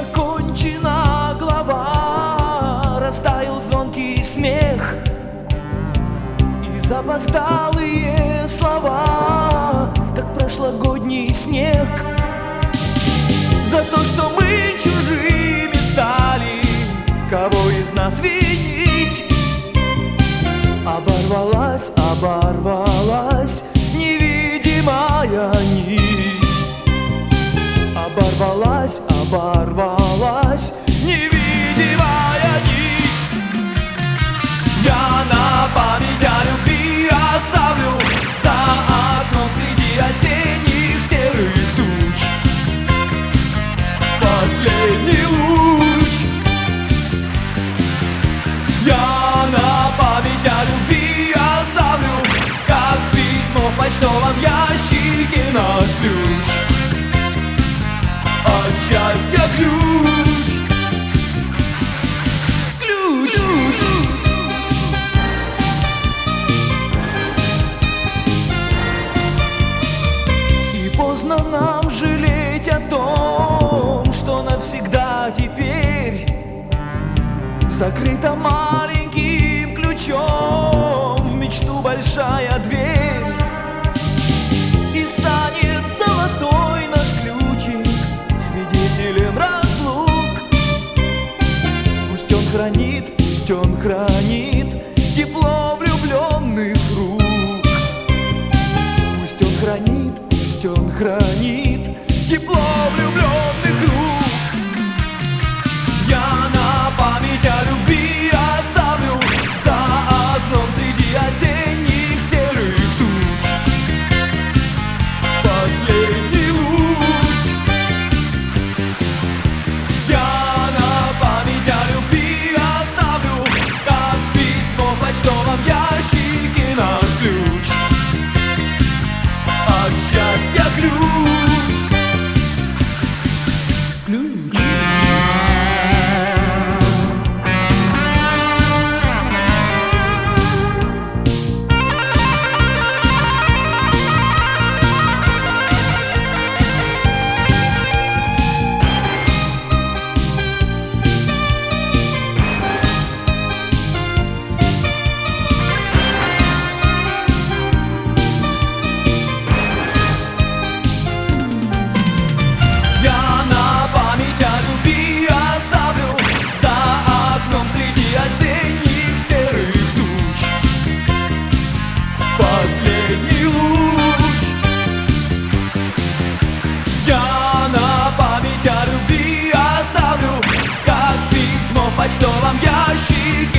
закончена глава, растаял звонкий смех и запоздалые слова, как прошлогодний снег. За то, что мы чужими стали, кого из нас винить? Оборвалась, оборвалась невидимая нить. Оборвалась, оборвалась невидимая нить. Я на память о любви оставлю за окном среди осенних серых туч последний луч. Я на память о любви оставлю, как письмо в почтовом ящике, наш ключ от счастья, ключ. Ключ. И поздно нам жалеть о том, что навсегда теперь закрыта маленьким ключом в мечту большая дверь. И станет золотой наш ключик свидетелем разлук. Пусть он хранит тепло влюбленных рук. Пусть он хранит тепло влюбленных рук. Я на память о любви оставлю за окном среди осенних серых туч последний луч. Я на память о любви оставлю, как письмо в почтовом ящике, наш ключ от счастья, ключ. Ключ. Осенних серых туч последний луч. Я на память о любви оставлю, как письмо в почтовом ящике,